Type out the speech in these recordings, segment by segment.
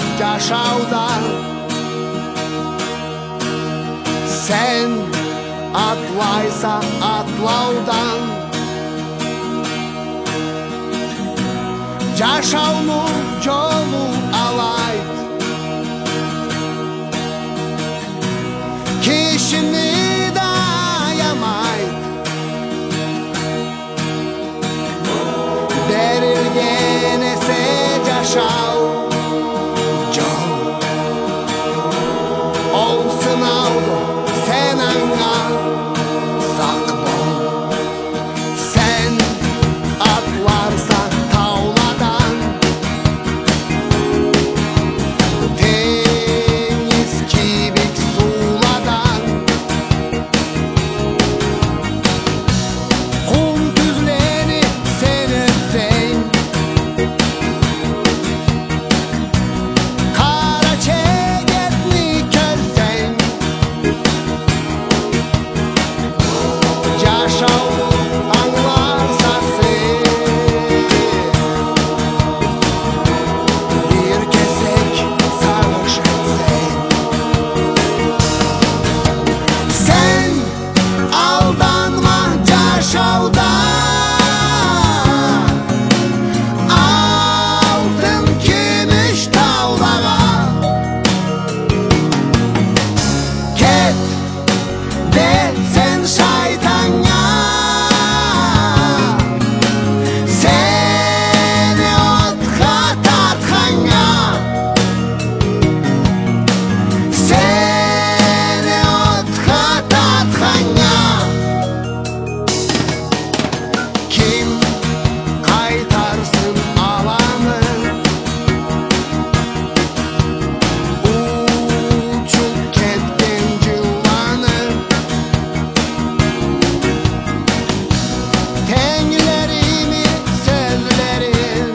жашауда сен атлайса атлаудан жашаунун жолу алайт кишини да аямайт берилген эсе жашау жол ол сынаудо сен аңа сак бол сен атларсаң тауладан теңиз кибик сууладан кум түзлени сен өтсең кара чегетни көрсең жашауну аңларса сен бир кезек сагыш этсең сен алданма жашауда алтын күмүш таулага кет детсен шайтанга сени отка тартканга сени отка тартканга ким кайтарсын аланы учуп кеткен жыланы теңлерими сөзлерин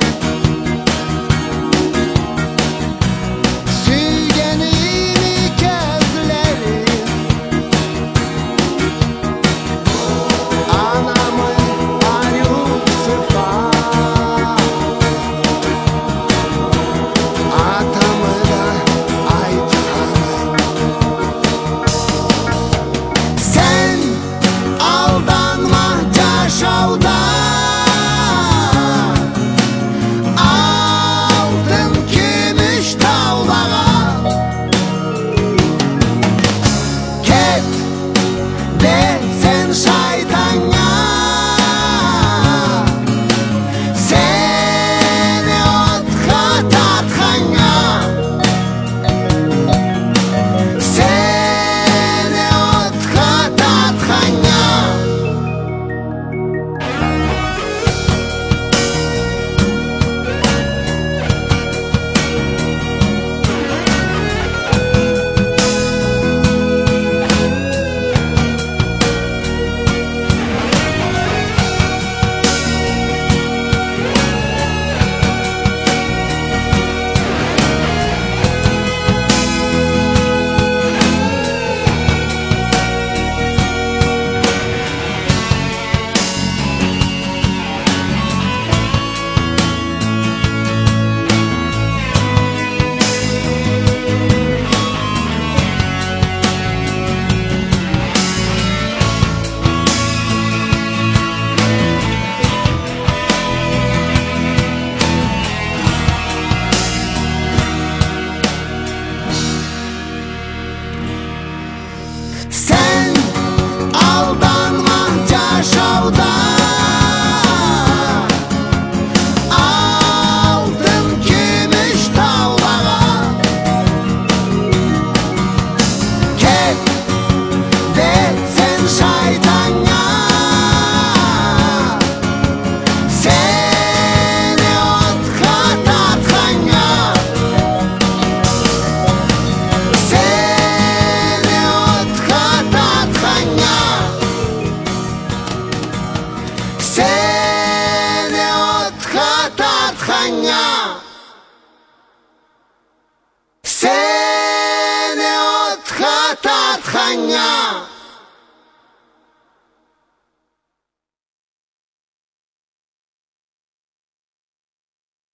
сүйгеними көзлерин анамы аюусуфа атамы да айтканы сен алданма жашауда алтын күмүш таулага кет детсен шайтанга сени отка тартканга сени отка тартканга сен алданма жашауда алтын күмүш таулага кет детсен шайтанга сени отка тартканга сени отка тартканга сени отка тартканга сени отка тартканга